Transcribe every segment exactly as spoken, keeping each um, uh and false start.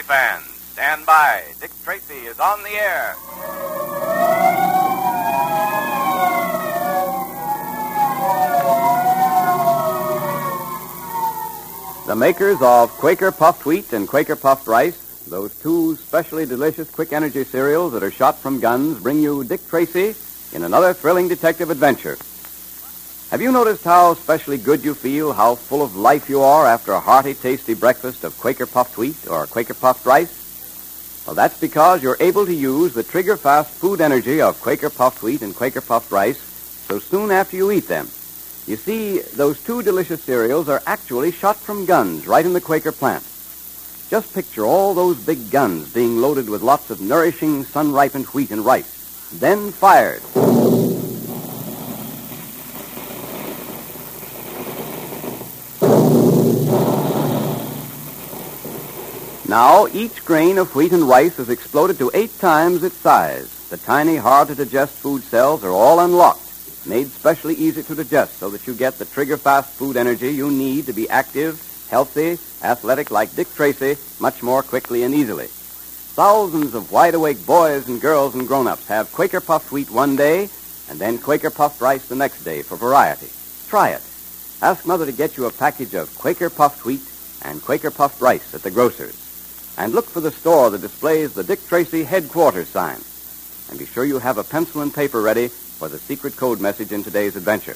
fans, stand by. Dick Tracy is on the air. The makers of Quaker Puffed Wheat and Quaker Puffed Rice, those two specially delicious quick energy cereals that are shot from guns, bring you Dick Tracy in another thrilling detective adventure. Have you noticed how specially good you feel, how full of life you are after a hearty, tasty breakfast of Quaker Puffed Wheat or Quaker Puffed Rice? Well, that's because you're able to use the trigger-fast food energy of Quaker Puffed Wheat and Quaker Puffed Rice so soon after you eat them. You see, those two delicious cereals are actually shot from guns right in the Quaker plant. Just picture all those big guns being loaded with lots of nourishing, sun-ripened wheat and rice, then fired. Now, each grain of wheat and rice is exploded to eight times its size. The tiny, hard-to-digest food cells are all unlocked, made specially easy to digest so that you get the trigger-fast food energy you need to be active, healthy, athletic like Dick Tracy much more quickly and easily. Thousands of wide-awake boys and girls and grown-ups have Quaker Puffed Wheat one day and then Quaker Puffed Rice the next day for variety. Try it. Ask Mother to get you a package of Quaker Puffed Wheat and Quaker Puffed Rice at the grocer's. And look for the store that displays the Dick Tracy headquarters sign. And be sure you have a pencil and paper ready for the secret code message in today's adventure.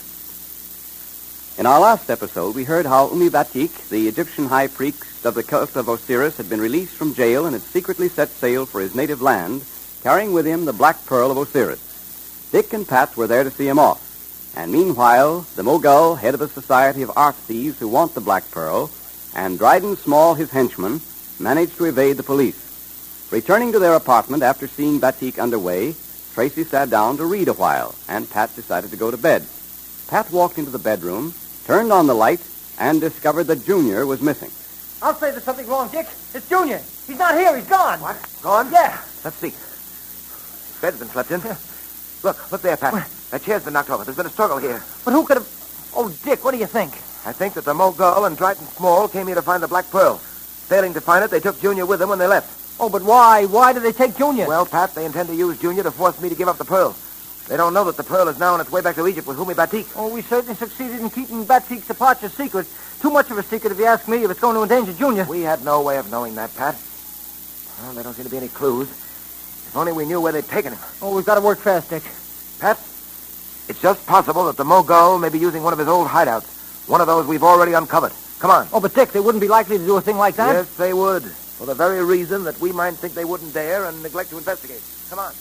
In our last episode, we heard how Umi Batik, the Egyptian high priest of the cult of Osiris, had been released from jail and had secretly set sail for his native land, carrying with him the Black Pearl of Osiris. Dick and Pat were there to see him off. And meanwhile, the Mogul, head of a society of art thieves who want the Black Pearl, and Dryden Small, his henchman, managed to evade the police. Returning to their apartment after seeing Batik underway, Tracy sat down to read a while, and Pat decided to go to bed. Pat walked into the bedroom, turned on the light, and discovered that Junior was missing. I'll say there's something wrong, Dick. It's Junior. He's not here. He's gone. What? Gone? Yeah. Let's see. Bed's been slept in. Look, look there, Pat. What? That chair's been knocked over. There's been a struggle here. But who could have... Oh, Dick, what do you think? I think that the Mogul and Dryden Small came here to find the Black Pearl. Failing to find it, they took Junior with them when they left. Oh, but why? Why did they take Junior? Well, Pat, they intend to use Junior to force me to give up the pearl. They don't know that the pearl is now on its way back to Egypt with Umi Batik. Oh, we certainly succeeded in keeping Batik's departure secret. Too much of a secret, if you ask me, if it's going to endanger Junior. We had no way of knowing that, Pat. Well, there don't seem to be any clues. If only we knew where they'd taken him. Oh, we've got to work fast, Dick. Pat, it's just possible that the Mogul may be using one of his old hideouts. One of those we've already uncovered. Come on. Oh, but Dick, they wouldn't be likely to do a thing like that? Yes, they would. For the very reason that we might think they wouldn't dare and neglect to investigate. Come on.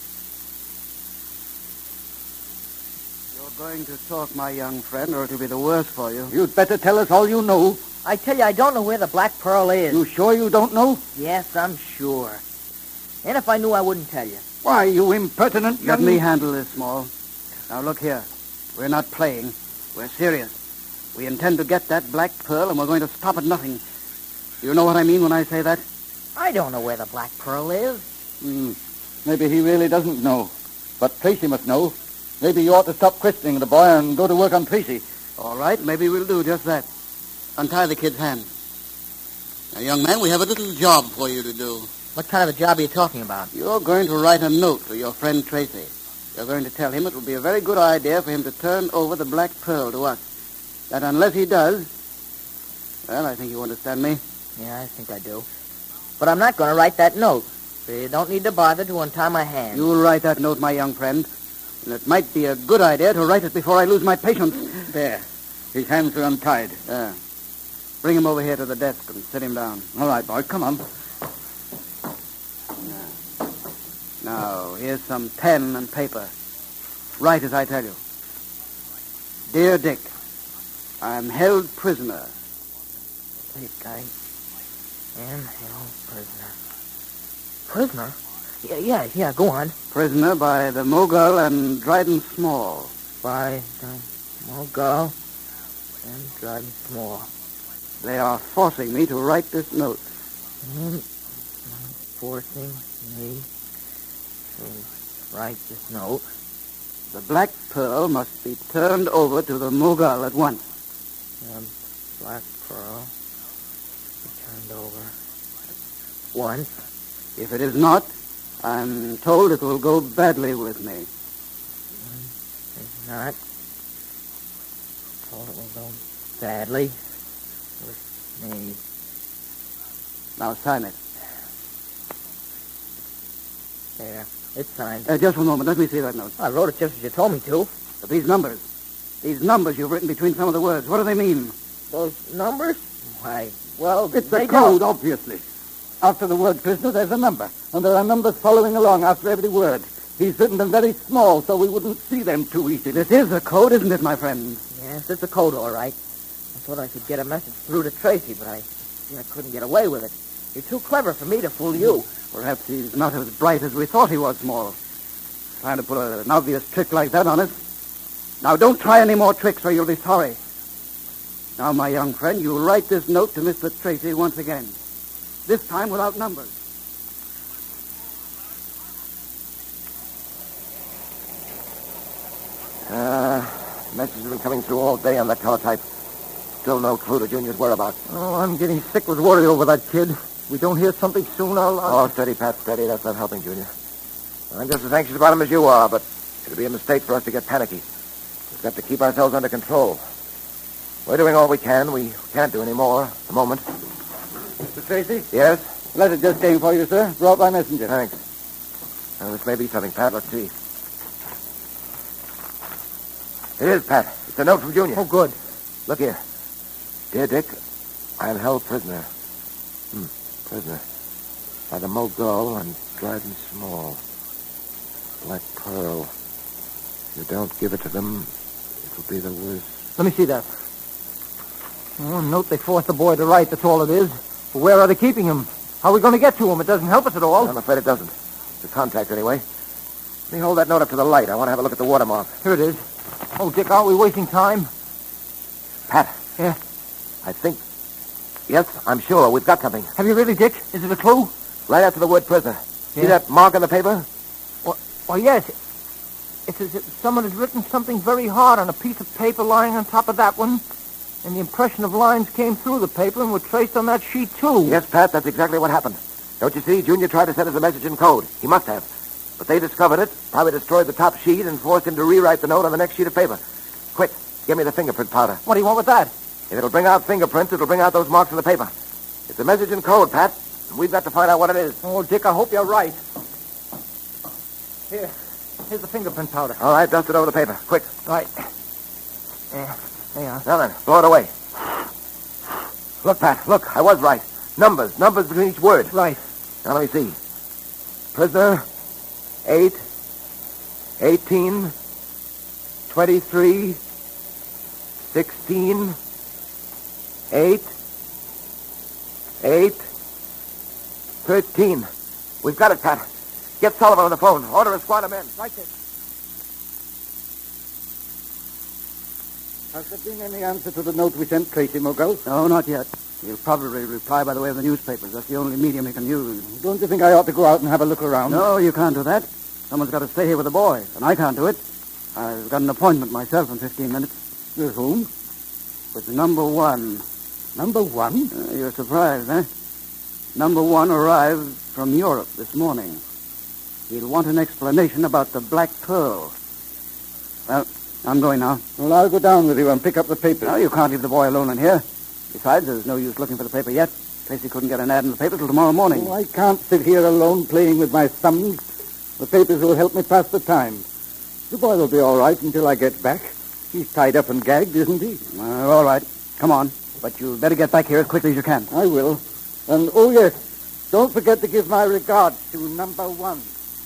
You're going to talk, my young friend, or it'll be the worse for you. You'd better tell us all you know. I tell you, I don't know where the Black Pearl is. You sure you don't know? Yes, I'm sure. And if I knew, I wouldn't tell you. Why, you impertinent young... Let me handle this, Small. Now, look here. We're not playing. We're serious. We intend to get that Black Pearl, and we're going to stop at nothing. You know what I mean when I say that? I don't know where the Black Pearl is. Hmm. Maybe he really doesn't know. But Tracy must know. Maybe you ought to stop questioning the boy and go to work on Tracy. All right, maybe we'll do just that. Untie the kid's hand. Now, young man, we have a little job for you to do. What kind of a job are you talking about? You're going to write a note to your friend Tracy. You're going to tell him it would be a very good idea for him to turn over the Black Pearl to us. That unless he does... Well, I think you understand me. Yeah, I think I do. But I'm not going to write that note. So you don't need to bother to untie my hand. You'll write that note, my young friend. And it might be a good idea to write it before I lose my patience. There. His hands are untied. There. Bring him over here to the desk and sit him down. All right, boy. Come on. Now, here's some pen and paper. Write as I tell you. Dear Dick, I'm held prisoner. Dick, I am held prisoner. Prisoner? Yeah, yeah, yeah, go on. Prisoner by the Mogul and Dryden Small. By the Mogul and Dryden Small. They are forcing me to write this note. Mm, forcing me to write this note. The Black Pearl must be turned over to the Mogul at once. The Black Pearl be turned over Once. If it is not, I'm told it will go badly with me. It's not. Told it will go badly with me. Now sign it. There. It's signed. Uh, just one moment. Let me see that note. I wrote it just as you told me to. But these numbers. These numbers you've written between some of the words. What do they mean? Those numbers? Why, well, It's they a code, don't. obviously. After the word prisoner, there's a number. And there are numbers following along after every word. He's written them very small so we wouldn't see them too easily. This is a code, isn't it, my friend? Yes, it's a code, all right. I thought I could get a message through to Tracy, but I, I couldn't get away with it. You're too clever for me to fool you. Perhaps he's not as bright as we thought he was, Small. Trying to pull a, an obvious trick like that on us. Now, don't try any more tricks or you'll be sorry. Now, my young friend, you'll write this note to Mister Tracy once again. This time without numbers. Uh, messages have been coming through all day on that teletype. Still no clue to Junior's whereabouts. Oh, I'm getting sick with worry over that kid. We don't hear something soon, I'll... Oh, steady, Pat, steady. That's not helping, Junior. I'm just as anxious about him as you are, but it'd be a mistake for us to get panicky. We've got to keep ourselves under control. We're doing all we can. We can't do any more at the moment. Mister Tracy? Yes? Letter just came for you, sir. Brought by messenger. Thanks. Now, this may be something, Pat. Let's see. It is, Pat. It's a note from Junior. Oh, good. Look here. Dear Dick, I am held prisoner. Hmm, prisoner. By the Mogul and Dryden Small. Black Pearl. If you don't give it to them, it'll be the worst. Let me see that. Oh, a note they forced the boy to write, that's all it is. But where are they keeping him? How are we going to get to him? It doesn't help us at all. I'm afraid it doesn't. It's a contact, anyway. Let me hold that note up to the light. I want to have a look at the watermark. Here it is. Oh, Dick, aren't we wasting time? Pat. Yeah? I think... Yes, I'm sure. We've got something. Have you really, Dick? Is it a clue? Right after the word prisoner. See Yeah. that mark on the paper? Well, well, yes. It's as if someone has written something very hard on a piece of paper lying on top of that one. And the impression of lines came through the paper and were traced on that sheet, too. Yes, Pat, that's exactly what happened. Don't you see? Junior tried to send us a message in code. He must have. But they discovered it, probably destroyed the top sheet, and forced him to rewrite the note on the next sheet of paper. Quick, give me the fingerprint powder. What do you want with that? If it'll bring out fingerprints, it'll bring out those marks on the paper. It's a message in code, Pat. And we've got to find out what it is. Oh, Dick, I hope you're right. Here. Here's the fingerprint powder. All right, dust it over the paper. Quick. Right. Yeah. There you are. Now then, blow it away. Look, Pat, look. I was right. Numbers. Numbers between each word. Right. Now let me see. Prisoner, eight, eighteen, twenty-three, sixteen, eight, eight, thirteen. We've got it, Pat. Get Sullivan on the phone. Order a squad of men. Right there. Has there been any answer to the note we sent Tracy, Mogul? No, not yet. He'll probably reply by the way of the newspapers. That's the only medium he can use. Don't you think I ought to go out and have a look around? No, you can't do that. Someone's got to stay here with the boy, and I can't do it. I've got an appointment myself in fifteen minutes. With whom? With number one. Number one? Uh, you're surprised, eh? Number one arrived from Europe this morning. He'll want an explanation about the Black Pearl. Well, I'm going now. Well, I'll go down with you and pick up the papers. No, you can't leave the boy alone in here. Besides, there's no use looking for the paper yet. Tracy couldn't get an ad in the paper till tomorrow morning. Oh, I can't sit here alone playing with my thumbs. The papers will help me pass the time. The boy will be all right until I get back. He's tied up and gagged, isn't he? Uh, all right. Come on. But you'd better get back here as quickly as you can. I will. And, oh, yes, don't forget to give my regards to number one.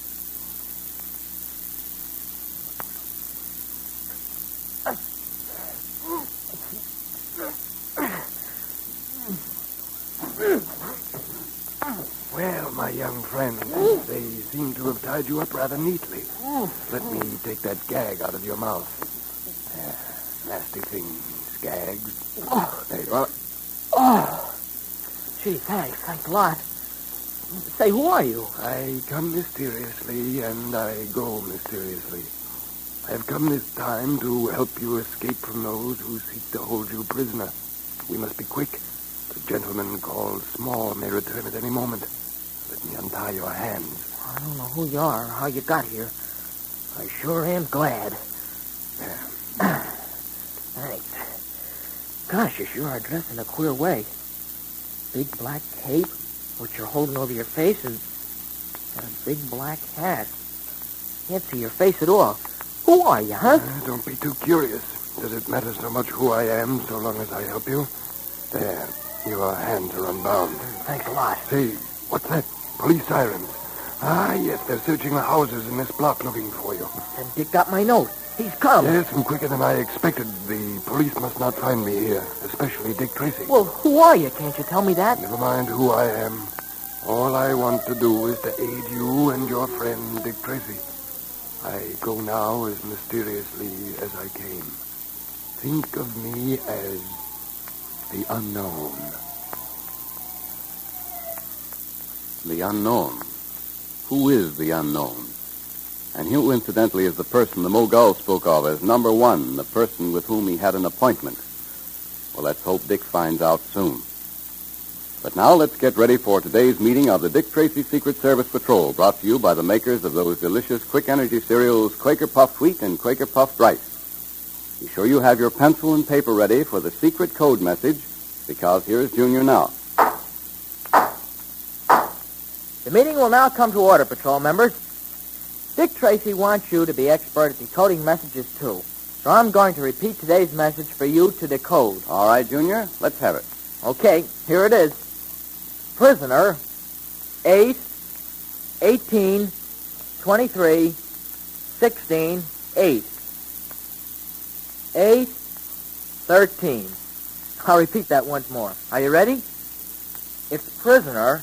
Well, my young friend, they seem to have tied you up rather neatly. Let me take that gag out of your mouth. Ah, nasty things, gags. Oh. There you are. Oh. Gee, thanks. Thanks a lot. Say, who are you? I come mysteriously, and I go mysteriously. I have come this time to help you escape from those who seek to hold you prisoner. We must be quick. The gentleman called Small may return at any moment. me untie your hands. I don't know who you are or how you got here. I sure am glad. There. Thanks. Gosh, you sure are dressed in a queer way. Big black cape, which you're holding over your face, and, and a big black hat. Can't see your face at all. Who are you, huh? Uh, don't be too curious. Does it matter so much who I am so long as I help you? There. Your hands are unbound. Thanks a lot. Say, what's that? Police sirens. Ah, yes, they're searching the houses in this block looking for you. And Dick got my note. He's come. Yes, and quicker than I expected. The police must not find me here, especially Dick Tracy. Well, who are you? Can't you tell me that? Never mind who I am. All I want to do is to aid you and your friend, Dick Tracy. I go now as mysteriously as I came. Think of me as the unknown. The unknown. Who is the unknown? And who, incidentally, is the person the Mogul spoke of as number one, the person with whom he had an appointment? Well, let's hope Dick finds out soon. But now let's get ready for today's meeting of the Dick Tracy Secret Service Patrol, brought to you by the makers of those delicious quick energy cereals, Quaker Puffed Wheat and Quaker Puffed Rice. Be sure you have your pencil and paper ready for the secret code message, because here's Junior now. The meeting will now come to order, Patrol members. Dick Tracy wants you to be expert at decoding messages, too. So I'm going to repeat today's message for you to decode. All right, Junior, let's have it. Okay, here it is. Prisoner, Ace, eighteen, twenty-three, sixteen, eight. Ace, thirteen. I'll repeat that once more. Are you ready? It's prisoner,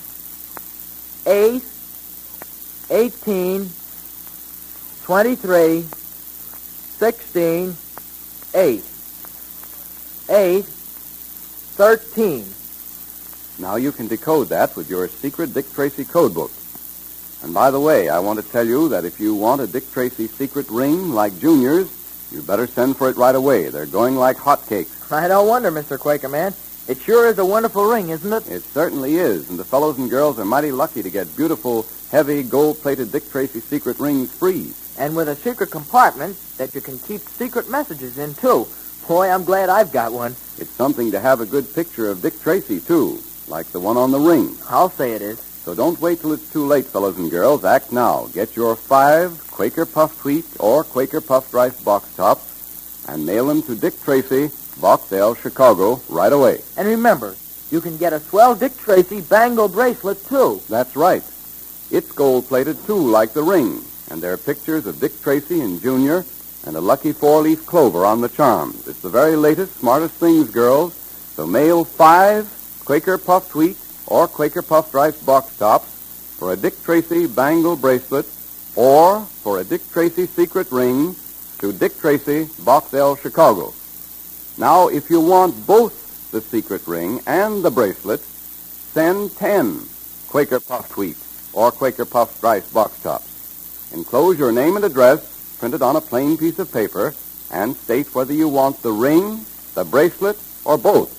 Ace, eighteen, twenty-three, sixteen, eight. Ace, thirteen. Now you can decode that with your secret Dick Tracy code book. And by the way, I want to tell you that if you want a Dick Tracy secret ring like Junior's, you better send for it right away. They're going like hotcakes. I don't wonder, Mister Quakerman. It sure is a wonderful ring, isn't it? It certainly is, and the fellows and girls are mighty lucky to get beautiful, heavy, gold-plated Dick Tracy secret rings free. And with a secret compartment that you can keep secret messages in, too. Boy, I'm glad I've got one. It's something to have a good picture of Dick Tracy, too, like the one on the ring. I'll say it is. So don't wait till it's too late, fellows and girls. Act now. Get your five Quaker Puffed Wheat or Quaker Puffed Rice box tops and mail them to Dick Tracy, Box L, Chicago, right away. And remember, you can get a swell Dick Tracy bangle bracelet, too. That's right. It's gold-plated, too, like the ring. And there are pictures of Dick Tracy and Junior and a lucky four-leaf clover on the charms. It's the very latest, smartest things, girls. So mail five Quaker Puffed Wheat or Quaker Puffed Rice box tops for a Dick Tracy bangle bracelet or for a Dick Tracy secret ring to Dick Tracy, Box L, Chicago. Now, if you want both the secret ring and the bracelet, send ten Quaker Puffed Wheat or Quaker Puffed Rice box tops. Enclose your name and address printed on a plain piece of paper and state whether you want the ring, the bracelet, or both.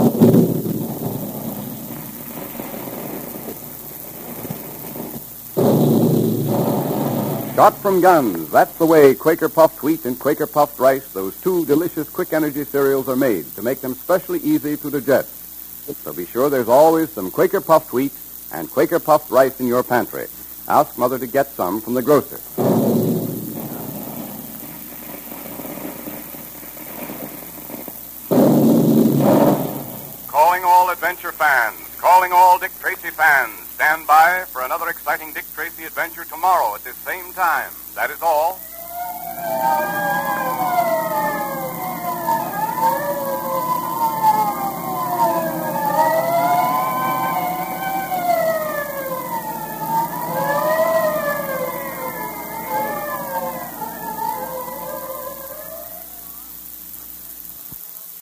Shot from guns. That's the way Quaker Puffed Wheat and Quaker Puffed Rice, those two delicious quick energy cereals, are made to make them specially easy to digest. So be sure there's always some Quaker Puffed Wheat and Quaker Puffed Rice in your pantry. Ask Mother to get some from the grocer. Calling all adventure fans. Calling all Dick Tracy fans. Stand by for another exciting Dick Tracy adventure tomorrow at this same time. That is all.